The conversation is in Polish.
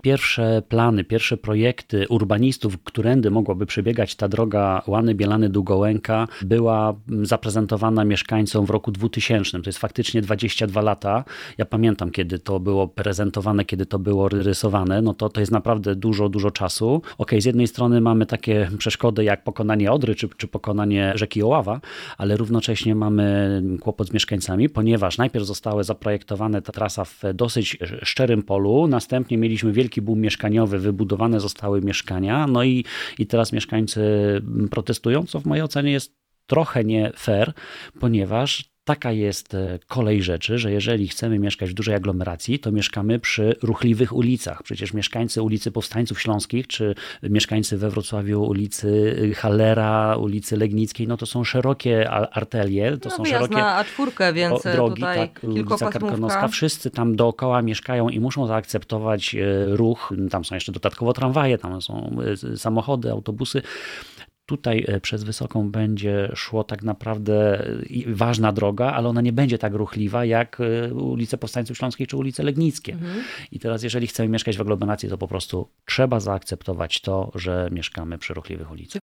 pierwsze plany, pierwsze projekty urbanistów, którędy mogłaby przebiegać ta droga Łany Bielany Długołęka, była zaprezentowana mieszkańcom w roku 2000. To jest faktycznie 22 lata. Ja pamiętam, kiedy to było prezentowane, kiedy to było rysowane. No to jest naprawdę dużo czasu. Okej, z jednej strony mamy takie przeszkody jak pokonanie Odry czy pokonanie rzeki Oława, ale równocześnie mamy kłopot z mieszkańcami, ponieważ najpierw została zaprojektowana ta trasa w dosyć szczerym polu, następnie mieliśmy wielki boom mieszkaniowy, wybudowane zostały mieszkania, no i teraz mieszkańcy protestują, co w mojej ocenie jest trochę nie fair, ponieważ taka jest kolej rzeczy, że jeżeli chcemy mieszkać w dużej aglomeracji, to mieszkamy przy ruchliwych ulicach. Przecież mieszkańcy ulicy Powstańców Śląskich, czy mieszkańcy we Wrocławiu ulicy Hallera, ulicy Legnickiej, no to są szerokie arterie, to są szerokie A4, więc drogi, tutaj tak, ulica Karkonoska. Wszyscy tam dookoła mieszkają i muszą zaakceptować ruch. Tam są jeszcze dodatkowo tramwaje, tam są samochody, autobusy. Tutaj przez Wysoką będzie szło tak naprawdę ważna droga, ale ona nie będzie tak ruchliwa jak ulice Powstańców Śląskich czy ulice Legnickie. I teraz jeżeli chcemy mieszkać w aglomeracji, to po prostu trzeba zaakceptować to, że mieszkamy przy ruchliwych ulicach.